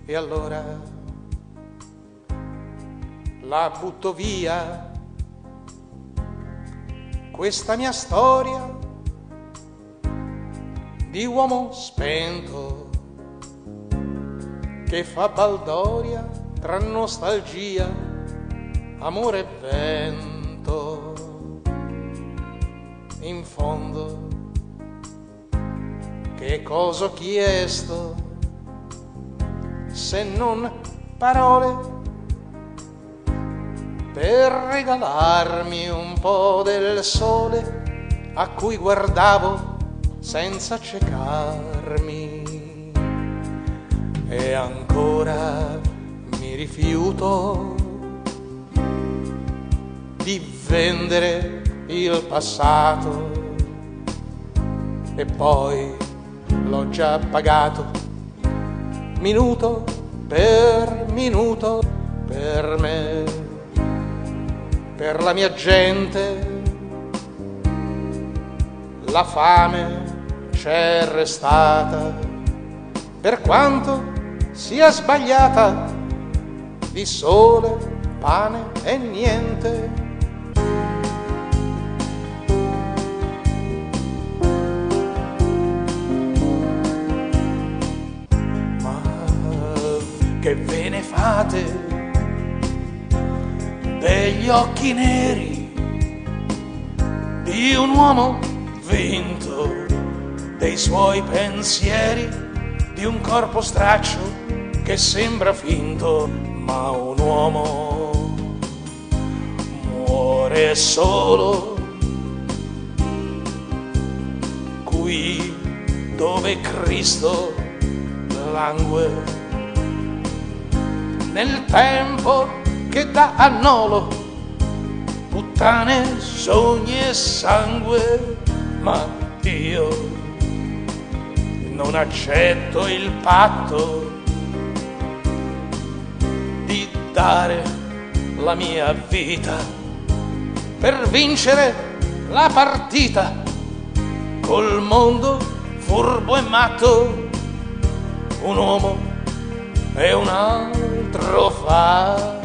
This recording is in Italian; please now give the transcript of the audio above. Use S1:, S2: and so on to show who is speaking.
S1: E allora la butto via, questa mia storia di uomo spento che fa baldoria tra nostalgia, amore e vento. In fondo, che cosa ho chiesto se non parole per regalarmi un po' del sole a cui guardavo senza accecarmi? E ancora mi rifiuto di vendere il passato, e poi l'ho già pagato minuto per me, per la mia gente. La fame c'è restata, per quanto sia sbagliata, di sole, pane e niente. Ma che ve ne fate degli occhi neri di un uomo vinto, dei suoi pensieri, di un corpo straccio che sembra finto? Ma un uomo muore solo qui dove Cristo langue, nel tempo che dà a nolo puttane, sogni e sangue. Ma io non accetto il patto di dare la mia vita per vincere la partita col mondo furbo e matto. Un uomo e un altro fa